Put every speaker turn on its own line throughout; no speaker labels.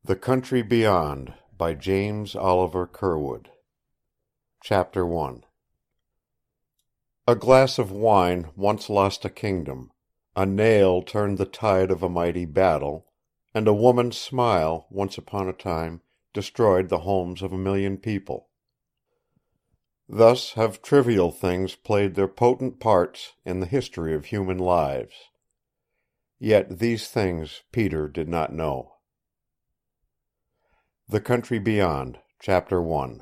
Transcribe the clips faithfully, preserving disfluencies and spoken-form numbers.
The Country Beyond by James Oliver Curwood. Chapter one. A glass of wine once lost a kingdom, a nail turned the tide of a mighty battle, and a woman's smile, once upon a time, destroyed the homes of a million people. Thus have trivial things played their potent parts in the history of human lives. Yet these things Peter did not know. The Country Beyond, Chapter one.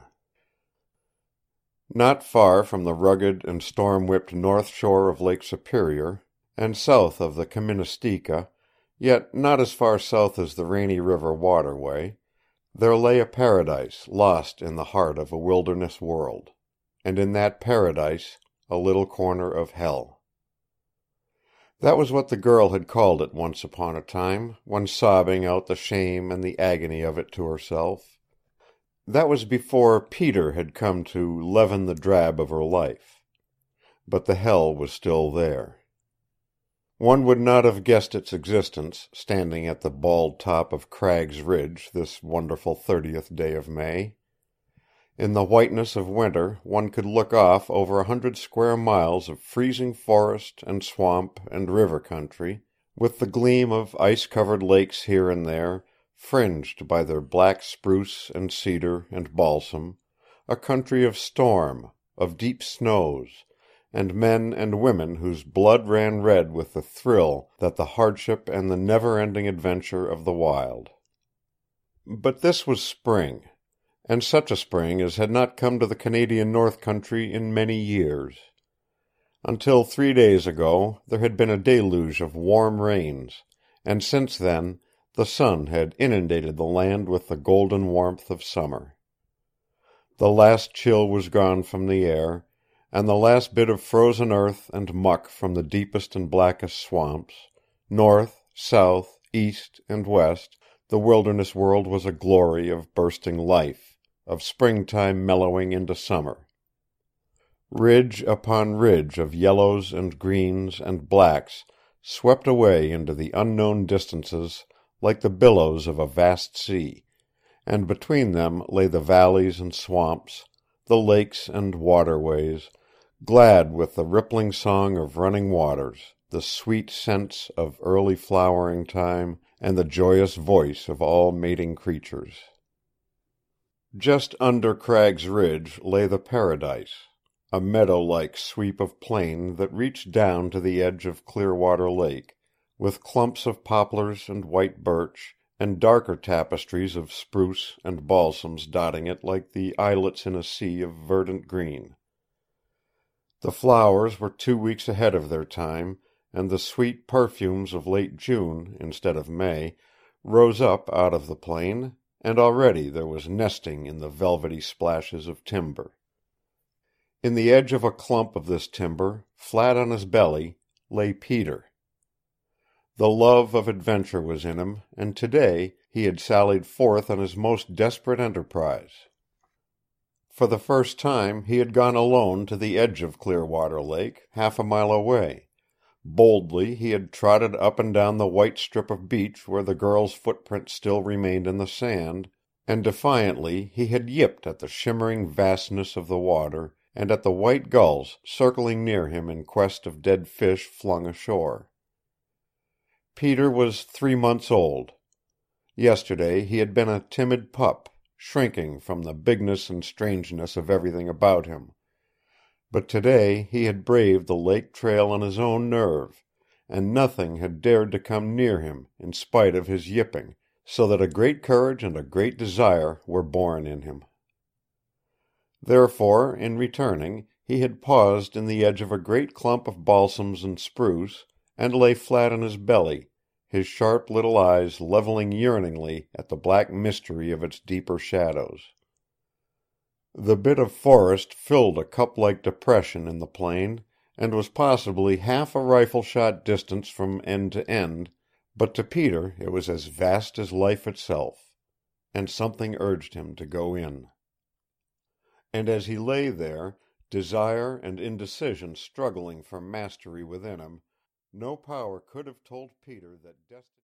Not far from the rugged and storm-whipped north shore of Lake Superior, and south of the Kaministiqua, yet not as far south as the Rainy River waterway, there lay a paradise lost in the heart of a wilderness world, and in that paradise a little corner of hell. That was what the girl had called it once upon a time, when sobbing out the shame and the agony of it to herself. That was before Peter had come to leaven the drab of her life. But the hell was still there. One would not have guessed its existence, standing at the bald top of Cragg's Ridge this wonderful thirtieth day of May. In the whiteness of winter one could look off over a hundred square miles of freezing forest and swamp and river country, with the gleam of ice-covered lakes here and there, fringed by their black spruce and cedar and balsam, a country of storm, of deep snows, and men and women whose blood ran red with the thrill that the hardship and the never-ending adventure of the wild. But this was spring. And such a spring as had not come to the Canadian North Country in many years. Until three days ago there had been a deluge of warm rains, and since then the sun had inundated the land with the golden warmth of summer. The last chill was gone from the air, and the last bit of frozen earth and muck from the deepest and blackest swamps, north, south, east, and west, the wilderness world was a glory of bursting life, of springtime mellowing into summer. Ridge upon ridge of yellows and greens and blacks swept away into the unknown distances like the billows of a vast sea, and between them lay the valleys and swamps, the lakes and waterways, glad with the rippling song of running waters, the sweet scents of early flowering time, and the joyous voice of all mating creatures. Just under Cragg's Ridge lay the paradise, a meadow-like sweep of plain that reached down to the edge of Clearwater Lake, with clumps of poplars and white birch, and darker tapestries of spruce and balsams dotting it like the islets in a sea of verdant green. The flowers were two weeks ahead of their time, and the sweet perfumes of late June, instead of May, rose up out of the plain, and already there was nesting in the velvety splashes of timber. In the edge of a clump of this timber, flat on his belly, lay Peter. The love of adventure was in him, and today he had sallied forth on his most desperate enterprise. For the first time he had gone alone to the edge of Clearwater Lake, half a mile away. Boldly he had trotted up and down the white strip of beach where the girl's footprint still remained in the sand, and defiantly he had yipped at the shimmering vastness of the water, and at the white gulls circling near him in quest of dead fish flung ashore. Peter was three months old. Yesterday he had been a timid pup, shrinking from the bigness and strangeness of everything about him. But today he had braved the lake trail on his own nerve, and nothing had dared to come near him in spite of his yipping, so that a great courage and a great desire were born in him. Therefore, in returning, he had paused in the edge of a great clump of balsams and spruce, and lay flat on his belly, his sharp little eyes leveling yearningly at the black mystery of its deeper shadows. The bit of forest filled a cup-like depression in the plain, and was possibly half a rifle-shot distance from end to end, but to Peter it was as vast as life itself, and something urged him to go in. And as he lay there, desire and indecision struggling for mastery within him, no power could have told Peter that destiny